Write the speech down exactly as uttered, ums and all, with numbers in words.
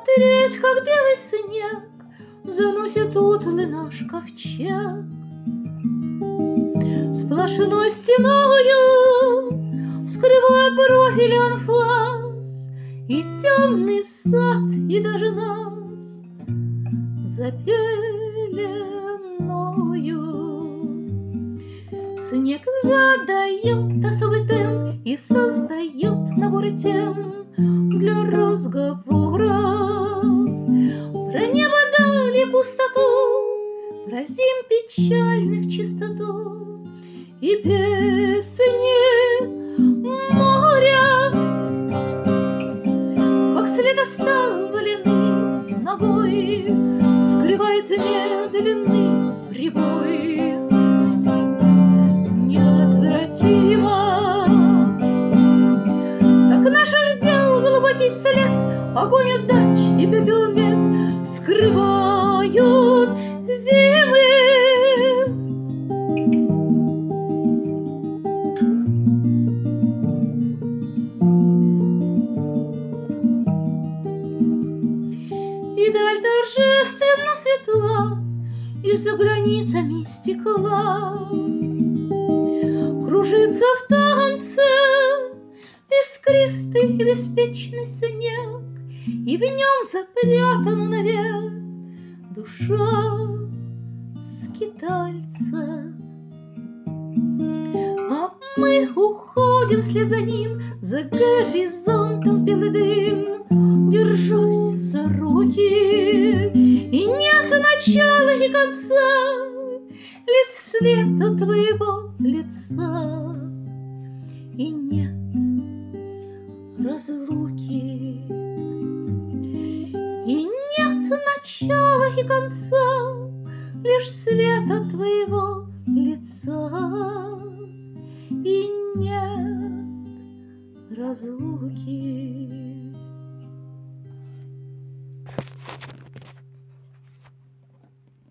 смотреть, как белый снег заносит утлый наш ковчег. Сплошной стеною, скрывая профиль анфас, и темный сад, и даже нас запеленную. Снег задает особый темп и создает наборы тем для разговоров. Про небо дали пустоту, про зим печальных чистоту и песни моря, как след оставленный ногой, скрывает медленный прибой. Неотвратимо так наших дел глубокий след, огонь удач и пепел мед скрывают зимы. И даль торжественно светла, и за границами стекла кружится в танце искристый и беспечный снег, и в нем запрятана навек душа скитальца. А мы уходим вслед за ним, за горизонтом белый дым, держась за руки, и нет начала и конца, лишь света твоего лица, и нет разлуки, и нет начала и конца, лишь света твоего лица, и нет разлуки.